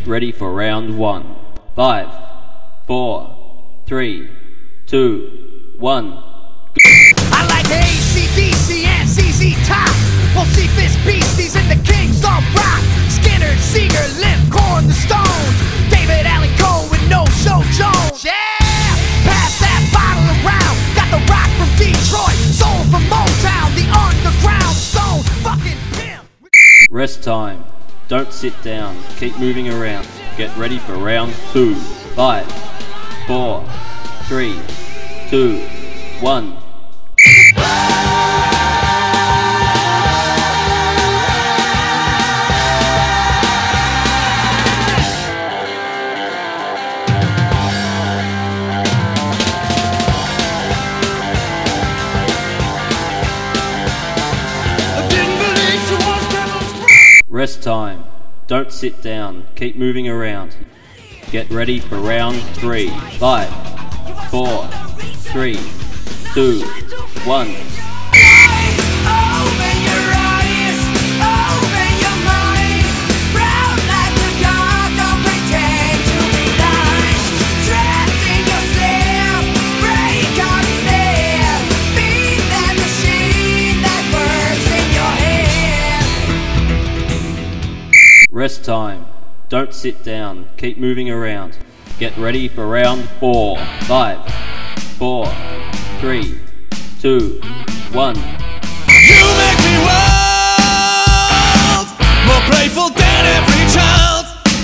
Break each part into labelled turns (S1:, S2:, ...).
S1: ready for round one. 5, 4, 3, 2, 1.
S2: I like AC/DC and ZZ Top. We'll see Fist Beasties and the Kings of Rock. Skinner, Seeger, Limp, Korn, the Stones. David Allen Coe and No Show Jones. Yeah! Pass that bottle around. Got the rock from Detroit, soul from Motown, the underground stone. Fucking pimp.
S1: Rest time. Don't sit down. Keep moving around. Get ready for round 2. 5, 4, 3, 2, 1. Rest time. Don't sit down. Keep moving around. Get ready for round 3. 5, 4, 3, 2, 1. Rest time. Don't sit down. Keep moving around. Get ready for round 4. 5, 4, 3, 2, 1.
S3: You make me wild, more playful than every child.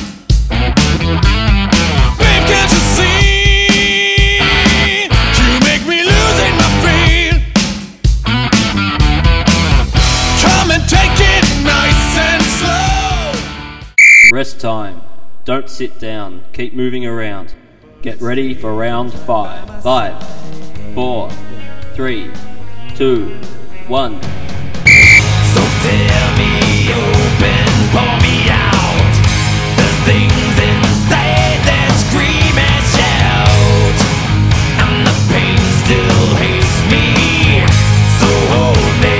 S3: Babe, can't you see? You make me losing my feet. Come and take it nice and slow.
S1: Rest time. Don't sit down. Keep moving around. Get ready for round 5. 5, 4, 3, 2, 1.
S3: So tell me open, pour me out. There's things inside that scream and shout, and the pain still hates me. So hold me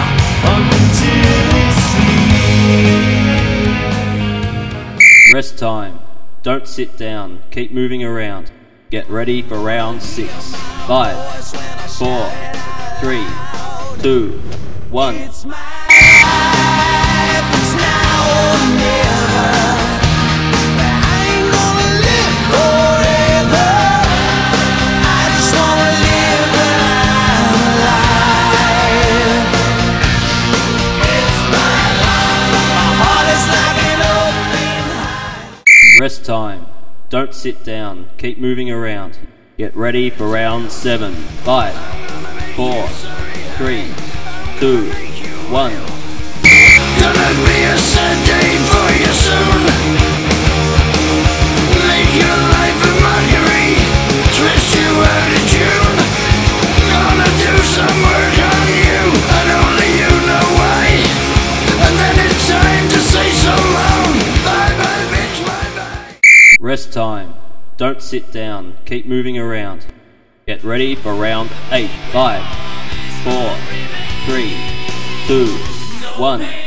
S3: until we sleep.
S1: Rest time. Don't sit down. Keep moving around. Get ready for round 6. 5, 4, 3, 2, 1.
S3: It's my life, it's now or never. I ain't gonna live forever. I just wanna live when I'm alive. It's my life, my heart is like an open.
S1: Rest time. Don't sit down. Keep moving around. Get ready for round 7. 5, 4, 3, 2, 1.
S3: Gonna be a sad day for you soon. Make your life a mockery, twist you out of June. Gonna do some work on you, and only you know why. And then it's time to say so long. Bye bye bitch, bye bye.
S1: Rest time. Don't sit down. Keep moving around. Get ready for round 8. 5, 4, 3, 2, 1.